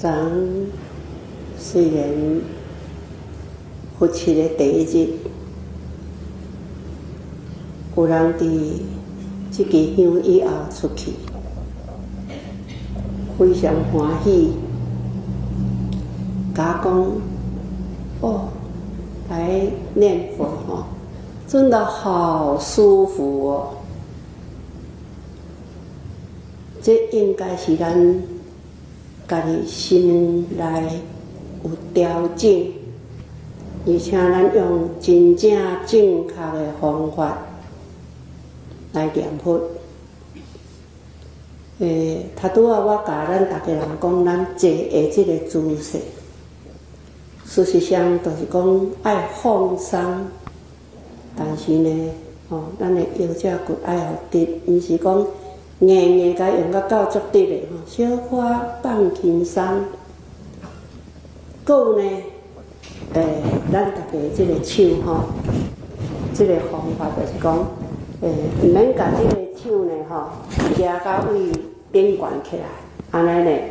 昨虽然夫妻的第一日，有人伫这支香以后出去，非常欢喜，甲我讲：“哦，来念佛哦，真的好舒服哦。”这应该是咱家己心内有调整，而且咱用真正正确的方法来念佛。他拄仔我甲咱大家人讲，咱坐的这个姿势，事实上就是讲爱放松，但是呢，咱的腰脊骨爱互直，毋是讲硬硬甲用到够足直的小可放轻松。还有呢，咱大家这个手这个方法就是讲，毋免甲这个手呢夹到位顶悬起来，安尼呢，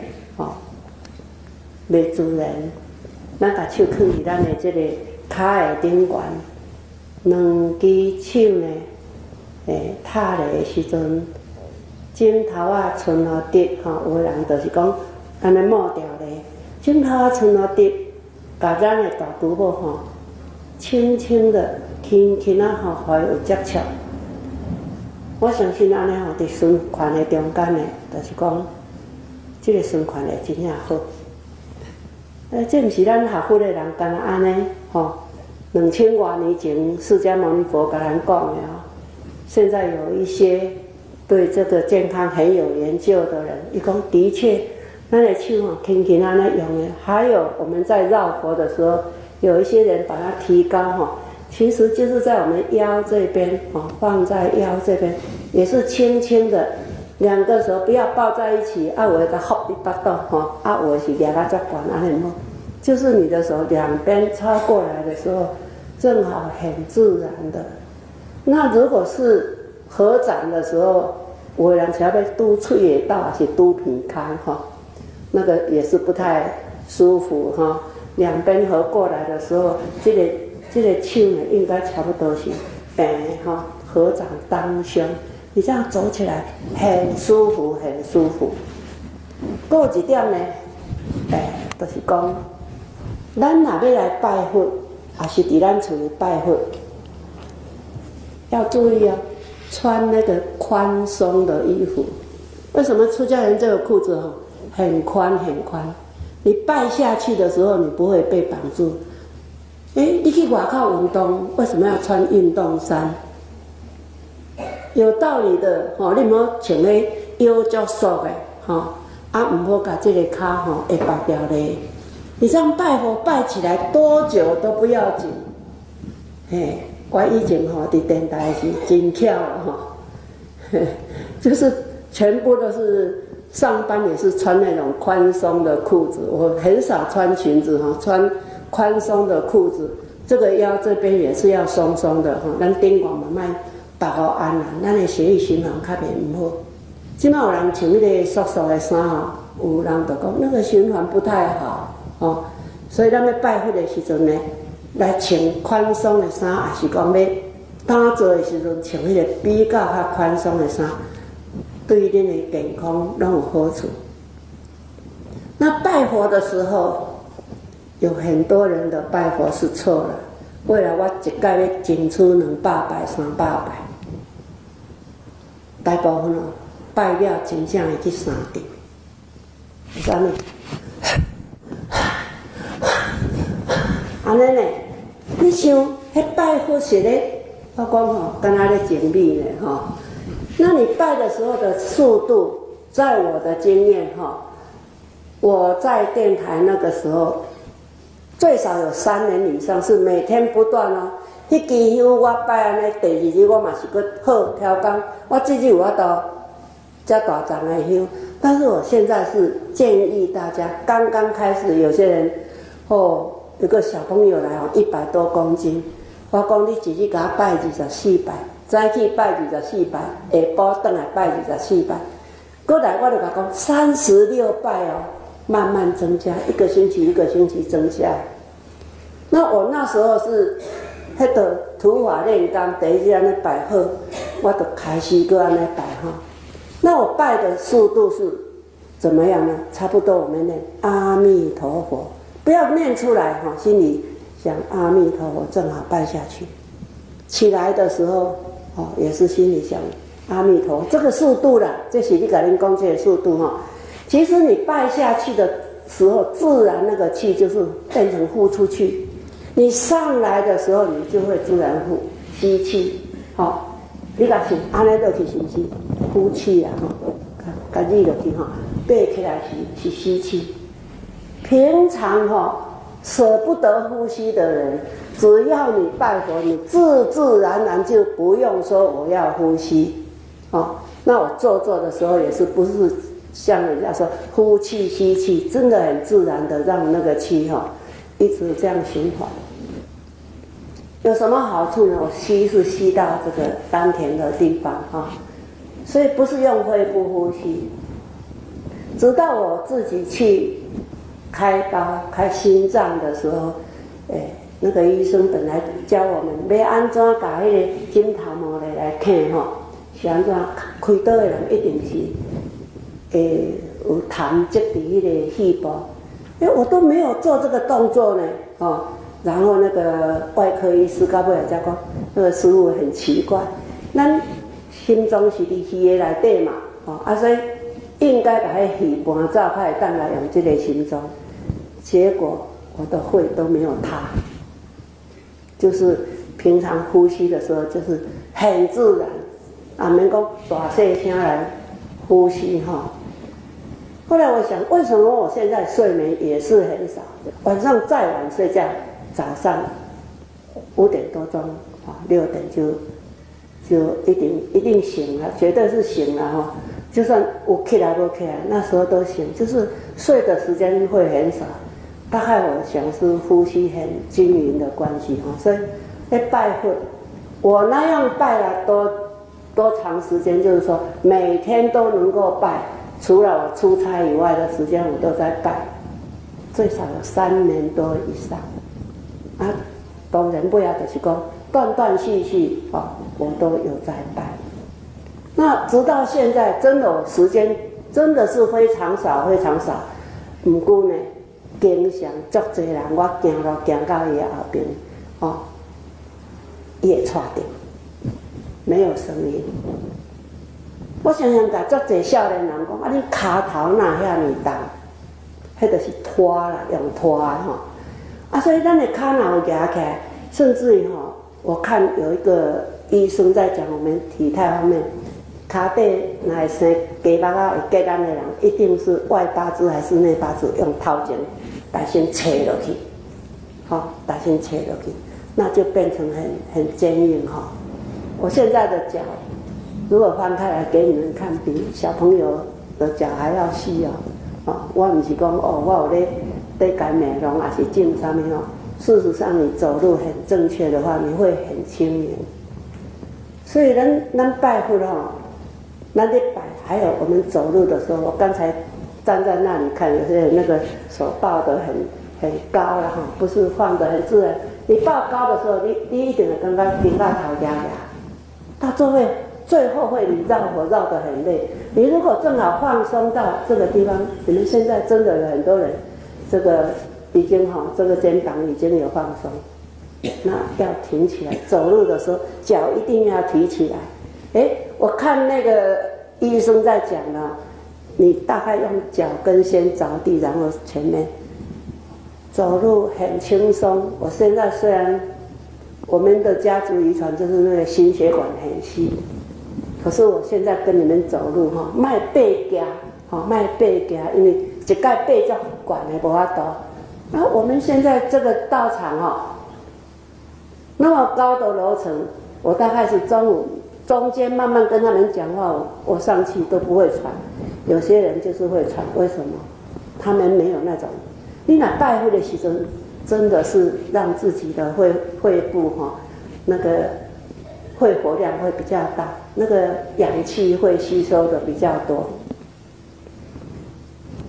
袂自然。咱甲手放伫咱的这个骹的顶悬，两只手呢，踏的时阵，枕头啊伸互直，有的人就是讲安尼抹掉咧，枕头啊伸互直，甲咱的大肚母轻轻的、轻轻啊互伊有接触。我相信安尼伫循环的中间呢，就是讲，这个循环会真正好。这毋是咱学佛的人干那安尼，2000多年前释迦牟尼佛甲咱讲的现在有一些对这个健康很有研究的人，伊讲的确，咱的手轻轻安尼用的。还有我们在绕佛的时候，有一些人把它提高其实就是在我们腰这边放在腰这边，也是轻轻的，两个手不要抱在一起，有的甲合一巴肚有的是抓到足悬安尼无，就是你的手两边抄过来的时候，正好很自然的。那如果是合掌的时候，有的人才要拄喙的斗，还是拄鼻康那个也是不太舒服两边合过来的时候，这个手呢，应该差不多是平的合掌当胸，你这样走起来很舒服，很舒服。还有一点呢，就是讲，咱若要来拜佛，也是伫咱厝里拜佛，要注意穿那个宽松的衣服。为什么出家人这个裤子很宽很宽？你拜下去的时候，你不会被绑住。你去外口运动，为什么要穿运动衫？有道理的你唔好穿咧腰足束的唔好甲这个骹会绑掉咧。你这样拜佛拜起来多久都不要紧。我以前伫电台是真巧了就是全部都是上班也是穿那种宽松的裤子，我很少穿裙子穿宽松的裤子，这个腰这边也是要松松的咱顶悬嘛莫绑互安啦，咱的血液循环较袂唔好。现在有人穿那个缩缩的衫有人就讲那个循环不太好所以咱要拜佛的时阵呢，来穿宽松的衫，还是讲要打坐的时阵穿迄个比较宽松的衫，对恁的健康拢有好处。那拜佛的时候，有很多人的拜佛是错了。为了我一届要争取200拜、300拜，大部分拜了真正会去山顶，是安尼，安尼呢？你想，迄拜佛是咧，我讲敢若咧整理呢那你拜的时候的速度，在我的经验我在电台那个时候，最少有3年以上是每天不断迄支香我拜安尼，第2日我嘛是搁好挑工，我这日有法度遮大丛的香。但是我现在是建议大家，刚刚开始有些人有个小朋友来100多公斤，我讲你一日给他拜24拜，早起拜24拜，下晡回来拜24拜，过来我就甲讲36拜慢慢增加，一个星期一个星期增加。那我那时候是，迄个土法炼钢，第一日安尼摆好，我就开始搁安尼摆哈。那我拜的速度是怎么样呢？差不多我们念阿弥陀佛，不要念出来哈，心里想阿弥陀佛，正好拜下去。起来的时候哦，也是心里想阿弥陀佛，这个速度啦，这是你给您讲这个速度哈。其实你拜下去的时候，自然那个气就是变成呼出去。你上来的时候，你就会自然吸气，好。你若是安尼落去是不是呼气啊？甲入落去背起来是吸气。平常舍不得呼吸的人，只要你拜佛，你自自然然就不用说我要呼吸。那我做的时候也是不是像人家说呼气吸气，真的很自然的让那个气一直这样循环。有什么好处呢？我吸是吸到这个丹田的地方所以不是用肺部呼吸。直到我自己去开刀开心脏的时候，那个医生本来教我们要安怎把那个金头毛来看是安怎开刀的人一定是有痰积在那个肺部，我都没有做这个动作呢然后那个外科医师到尾才讲，那个师傅很奇怪，咱心脏是伫肺的内底嘛，所以应该把迄肺搬走，才会当来用这个心脏。结果我的肺都没有塌，就是平常呼吸的时候就是很自然，免讲大细声来呼吸后来我想，为什么我现在睡眠也是很少，晚上再晚睡觉。早上5点多钟6点就一定醒了，绝对是醒了就算我起来不起来，那时候都醒，就是睡的时间会很少。大概我想是呼吸很均匀的关系所以在拜会，我那样拜了多长时间，就是说每天都能够拜，除了我出差以外的时间我都在拜，最少有3年多以上。当然不要就是讲断断续续我都有在拜。那直到现在，真的我时间真的是非常少非常少。不过呢，经常足多人我行路行到伊后边夜叉掉，没有声音。我常常甲足多少年人讲，你脚头哪遐尼重？迄就是拖啦，用拖所以咱的脚哪有夹起来，甚至于我看有一个医生在讲我们体态方面，脚底若会生鸡肉会结咱的人，一定是外八字还是内八字，用头前大先切落去，大先切落去，那就变成很坚硬我现在的脚，如果翻开来给你们看，比小朋友的脚还要细我不是讲我有在改美容还是镜上面事实上你走路很正确的话，你会很轻盈。所以咱拜佛咱在摆，还有我们走路的时候，我刚才站在那里看，有些人那个手抱得很高了不是放得很自然。你抱高的时候，你一定会感觉顶到头压压，到最后会你绕火绕得很累。你如果正好放松到这个地方，你们现在真的有很多人，这个已经这个肩膀已经有放松，那要挺起来。走路的时候，脚一定要提起来。我看那个医生在讲你大概用脚跟先着地，然后前面走路很轻松。我现在虽然我们的家族遗传就是那个心血管很细。可是我现在跟你们走路卖背夹卖背夹，因为一盖背就管的无法度。然后我们现在这个道场那么高的楼层，我大概是中间慢慢跟他们讲话，我上去都不会喘。有些人就是会喘，为什么？他们没有那种。你那拜会的时候，真的是让自己的肺部那个肺活量会比较大，那个氧气会吸收的比较多。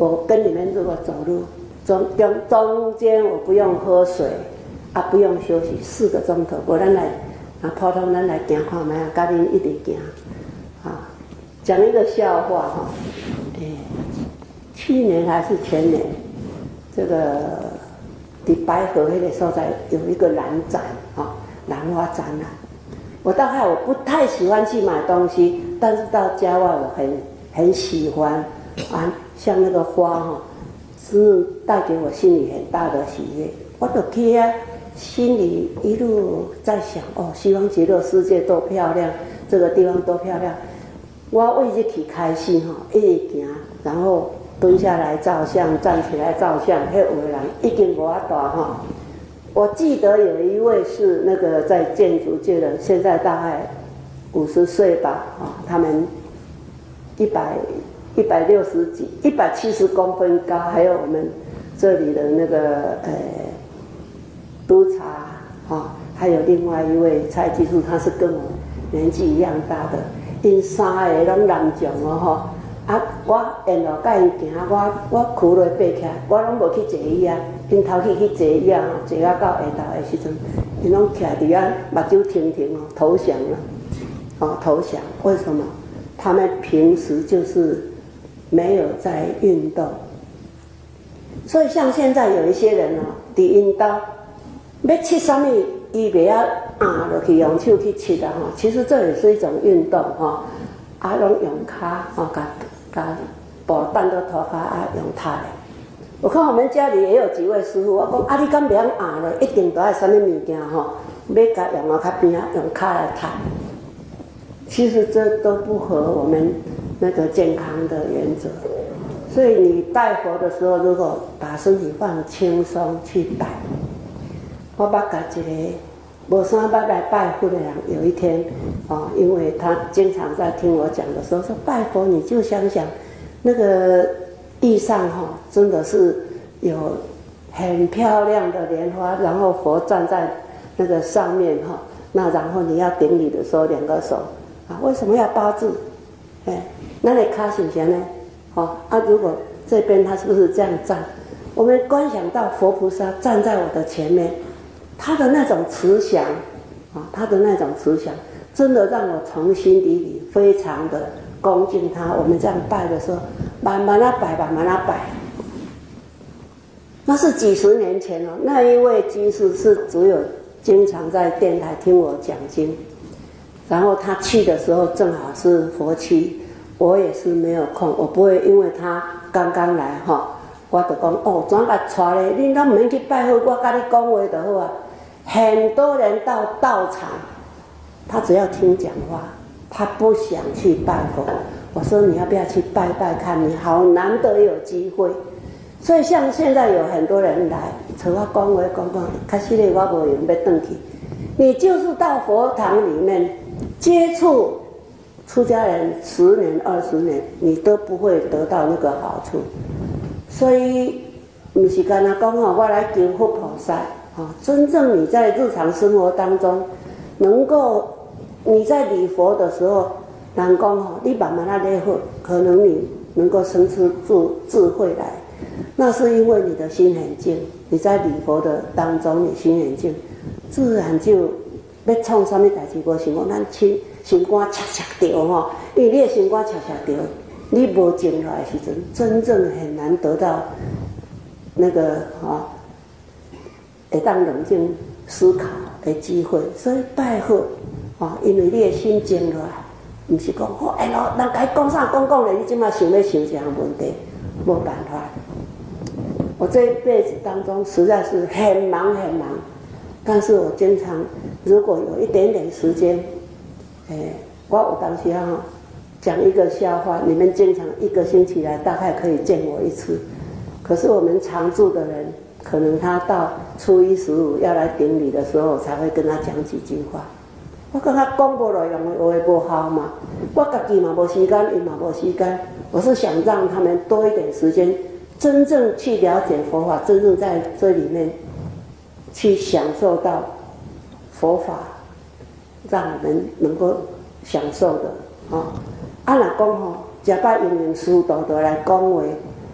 我跟你们如果走路，中间我不用喝水，啊不用休息4个钟头，不然来普通咱来行看卖啊，甲恁一直行啊。讲一个笑话哈，去年还是前年，这个在白河那个所在有一个兰展啊，兰花展览。我大概我不太喜欢去买东西，但是到郊外我很喜欢啊，像那个花哈，是带给我心里很大的喜悦。我就去啊，心里一路在想哦，希望极乐世界多漂亮，这个地方多漂亮。我为这起开心哈，一直行，然后蹲下来照相，站起来照相，迄有的人已经无法度哈。我记得有一位是那个在建筑界的，现在大概50岁吧，啊，他们160几，170公分高，还有我们这里的那个督察啊，还有另外一位蔡技术，他是跟我年纪一样大的，因3个拢男将哦吼。啊，我沿路甲因行，我跍落爬起来，我拢无去坐椅啊。因头去坐椅啊，坐啊到下头的时阵，因拢徛伫啊，目睭停停哦，投降了，哦，投降。为什么？他们平时就是没有在运动，所以像现在有一些人哦，伫因兜要吃什么，伊袂晓压落去，用手去吃啊吼。其实这也是一种运动吼，啊，拢用骹哦，甲补淡到涂骹啊，用踢的。我看我们家里也有几位师傅，我讲啊，你敢袂晓压了，一定都爱什么物件吼，要甲用到较边啊，用骹来踢。其实这都不合我们那个健康的原则。所以你拜佛的时候，如果把身体放轻松去拜，我捌甲一个无啥捌来拜佛的人，有一天因为他经常在听我讲的时候说，拜佛你就想想那个地上真的是有很漂亮的莲花，然后佛站在那个上面那然后你要顶礼的时候2个手为什么要8字？那你卡是啥呢？如果这边他是不是这样站？我们观想到佛菩萨站在我的前面，他的那种慈祥他的那种慈祥，真的让我从心底里非常的恭敬他。我们这样拜的时候，慢慢地摆，慢慢地摆。那是几十年前了。那一位居士是只有经常在电台听我讲经，然后他去的时候正好是佛期，我也是没有空，我不会因为他刚刚来我就讲怎甲带咧？恁都唔免去拜佛，我甲你讲话就好啊。很多人到道场，他只要听讲话，他不想去拜佛。我说你要不要去拜拜看？你好难得有机会。所以像现在有很多人来找我讲话，可惜咧我无用要转去。你就是到佛堂里面接触出家人10年20年，你都不会得到那个好处。所以不是干那讲我来求佛菩萨真正你在日常生活当中，能够你在礼佛的时候，人讲你慢慢的礼佛，可能你能够生出智慧来，那是因为你的心很静。你在礼佛的当中，你心很静，自然就要创什么代志无想讲咱心肝切掉因为你的心肝切掉，你无静下来的时阵，真正很难得到那个会当冷静思考的机会。所以拜佛因为你的心静下来，不是讲人该讲啥讲咧，你即马想要想这样问题，没办法。我这一辈子当中实在是很忙，但是我经常如果有一点点时间，我有当时讲一个笑话，你们经常1个星期来大概可以见我1次，可是我们常住的人，可能他到初1、15要来顶礼的时候，才会跟他讲几句话。我跟他讲无内容的话无效嘛，我自己嘛无时间，伊嘛无时间。我是想让他们多一点时间，真正去了解佛法，真正在这里面去享受到佛法，让我们能够享受的若讲食饱用用师徒来讲话，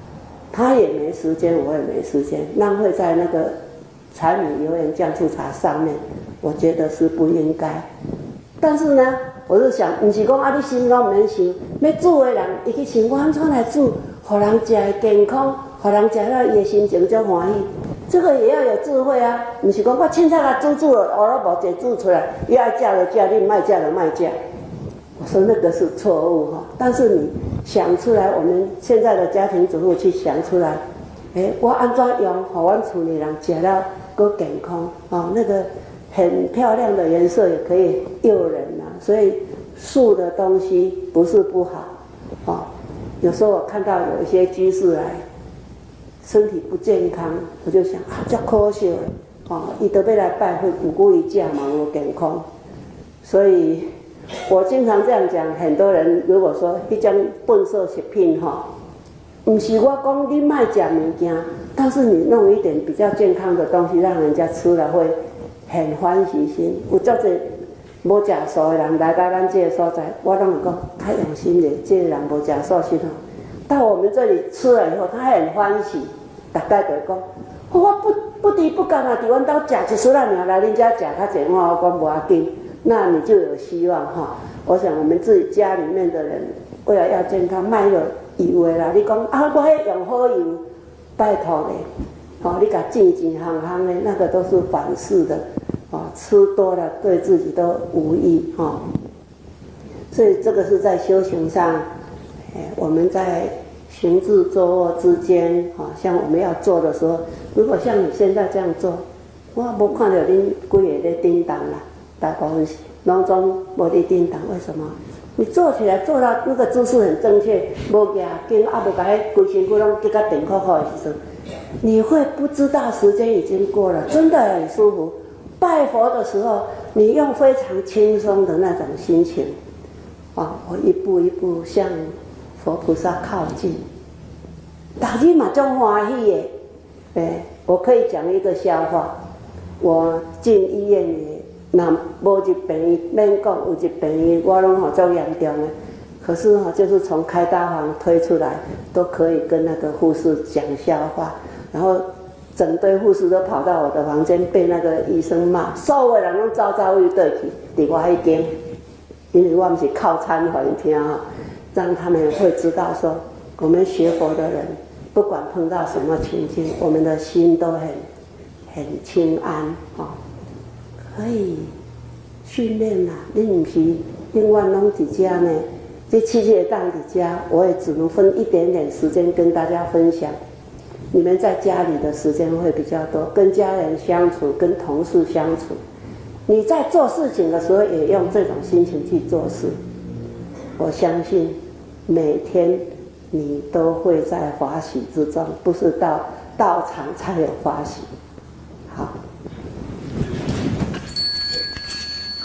他也没时间，我也没时间，浪费在那个柴米油盐酱醋茶上面，我觉得是不应该。但是呢，我就想，不是讲啊，你心拢免想，要煮的人，伊去想我安怎来煮，互人食的健康，互人食了伊的心情就欢喜。这个也要有智慧啊，不是讲我凊彩甲煮了，我都无一煮出来，伊爱食就食，你卖食就卖食。我说那个是错误哈，但是你想出来，我们现在的家庭主妇去想出来，我安怎用，互阮厝里人食了够健康哦，那个很漂亮的颜色也可以诱人啊。所以素的东西不是不好哦。有时候我看到有一些居士来，身体不健康，我就想啊，真可惜的哦，伊都要来拜会，不顾伊食嘛无健康，所以。我经常这样讲，很多人如果说迄种笨色食品哈，不是我讲你卖食物件，但是你弄一点比较健康的东西，让人家吃了会很欢喜心。有足侪无食素的人来到咱这个所在，我拢会讲太用心了，这个人无食素是吼，到我们这里吃了以后，他很欢喜，大概就讲，我不敌不甘啊，伫阮兜食一丝仔尔来恁家食较济，我讲无要紧。那你就有希望哈！我想我们自己家里面的人，为了要健康，卖个油的啦，你讲啊，我迄用好油，拜托嘞，你甲静静行行的，那个都是反噬的，吃多了对自己都无益哈。所以这个是在修行上，我们在行住坐卧之间，像我们要做的时候，如果像你现在这样做，我无看到恁几个在叮当啦。大部分拢总无伫叮当，为什么？你做起来做到那个姿势很正确，无夹紧，啊无甲迄规身躯拢结甲定扣扣的时阵，你会不知道时间已经过了，真的很舒服。拜佛的时候，你用非常轻松的那种心情，我一步一步向佛菩萨靠近，大家嘛真欢喜的。我可以讲一个笑话，我进医院里。那无一病医免讲，有一病医我拢好足严重的，可是就是从开刀房推出来，都可以跟那个护士讲笑话，然后整堆护士都跑到我的房间，被那个医生骂，所有的人拢走走位对去，伫我迄间，因为我们是靠餐还听让他们会知道说，我们学佛的人，不管碰到什么情境，我们的心都很清安可以训练啦，你不是永远拢在家呢？这7日当在家，我也只能分一点点时间跟大家分享。你们在家里的时间会比较多，跟家人相处，跟同事相处。你在做事情的时候，也用这种心情去做事。我相信每天你都会在欢喜之中，不是到道场才有欢喜。